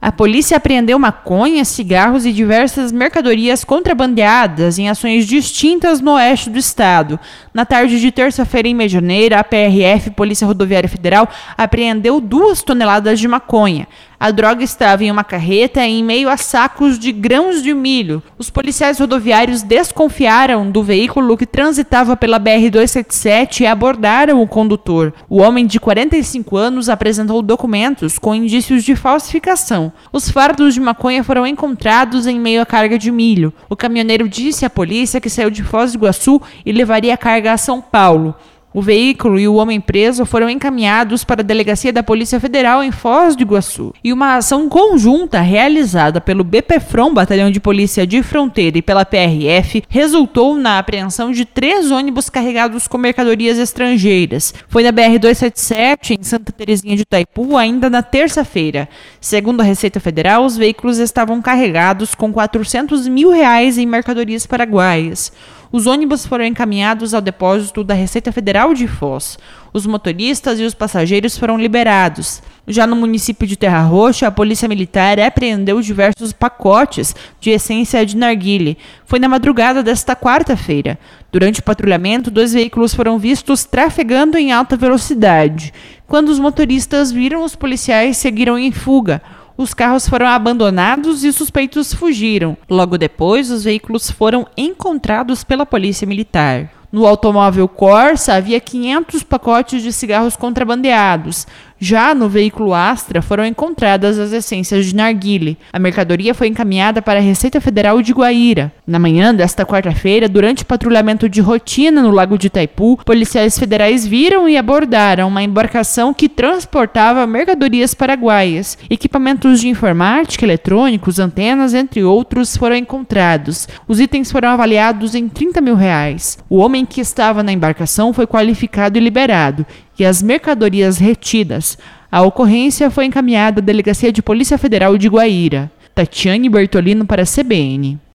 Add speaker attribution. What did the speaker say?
Speaker 1: A polícia apreendeu maconha, cigarros e diversas mercadorias contrabandeadas em ações distintas no oeste do estado. Na tarde de terça-feira, em Medianeira, a PRF, Polícia Rodoviária Federal, apreendeu 2 toneladas de maconha. A droga estava em uma carreta em meio a sacos de grãos de milho. Os policiais rodoviários desconfiaram do veículo que transitava pela BR-277 e abordaram o condutor. O homem de 45 anos apresentou documentos com indícios de falsificação. Os fardos de maconha foram encontrados em meio à carga de milho. O caminhoneiro disse à polícia que saiu de Foz do Iguaçu e levaria a carga a São Paulo. O veículo e o homem preso foram encaminhados para a Delegacia da Polícia Federal em Foz do Iguaçu. E uma ação conjunta realizada pelo BPFROM, Batalhão de Polícia de Fronteira, e pela PRF, resultou na apreensão de 3 ônibus carregados com mercadorias estrangeiras. Foi na BR-277, em Santa Terezinha de Itaipu, ainda na terça-feira. Segundo a Receita Federal, os veículos estavam carregados com R$400 mil em mercadorias paraguaias. Os ônibus foram encaminhados ao depósito da Receita Federal de Foz. Os motoristas e os passageiros foram liberados. Já no município de Terra Roxa, a Polícia Militar apreendeu diversos pacotes de essência de narguilé. Foi na madrugada desta quarta-feira. Durante o patrulhamento, 2 veículos foram vistos trafegando em alta velocidade. Quando os motoristas viram os policiais, seguiram em fuga. Os carros foram abandonados e os suspeitos fugiram. Logo depois, os veículos foram encontrados pela Polícia Militar. No automóvel Corsa havia 500 pacotes de cigarros contrabandeados. Já no veículo Astra foram encontradas as essências de narguilé. A mercadoria foi encaminhada para a Receita Federal de Guaíra. Na manhã desta quarta-feira, durante o patrulhamento de rotina no Lago de Itaipu, policiais federais viram e abordaram uma embarcação que transportava mercadorias paraguaias. Equipamentos de informática, eletrônicos, antenas, entre outros, foram encontrados. Os itens foram avaliados em R$30 mil. O homem que estava na embarcação foi qualificado e liberado, e as mercadorias retidas. A ocorrência foi encaminhada à Delegacia de Polícia Federal de Guaíra. Tatiane Bertolino para a CBN.